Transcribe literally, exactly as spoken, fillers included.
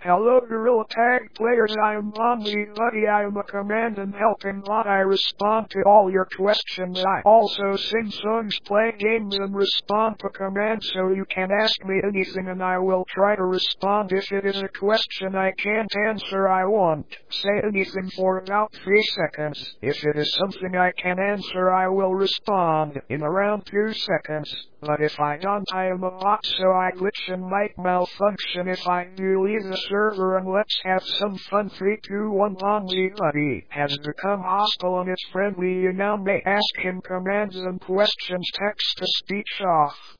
Hello Gorilla Tag players, I am Omni Buddy. I am a command and helping bot. I respond to all your questions. I also sing songs, play games, and respond to commands, so you can ask me anything and I will try to respond. If it is a question I can't answer, I won't say anything for about three seconds. If it is something I can answer, I will respond in around two seconds. But if I don't, I am a bot, so I glitch and might malfunction. If I do, leave the server and let's have some fun. three, two, one, Omni Buddy has become hostile and it's friendly. You now may ask him commands and questions. Text to speech off.